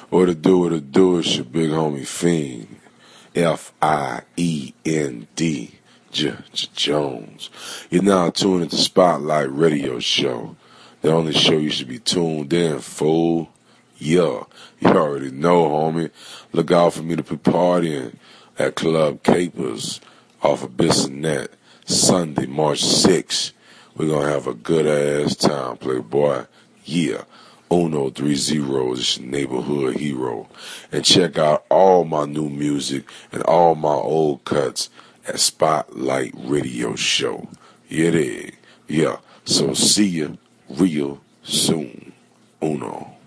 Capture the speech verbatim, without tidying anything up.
What it do, what it do, it's your big homie Fiend. F I E N D. J- J- Jones. You're now tuned into Spotlight Radio Show. The only show you should be tuned in, fool. Yeah, you already know, homie. Look out for me to be partying at Club Capers off of Bissonnette Sunday, March sixth. We're going to have a good ass time, Playboy. Yeah. Uno three zeros is your neighborhood hero. And check out all my new music and all my old cuts at Spotlight Radio Show. Yeah, they, yeah. So see ya real soon. Uno.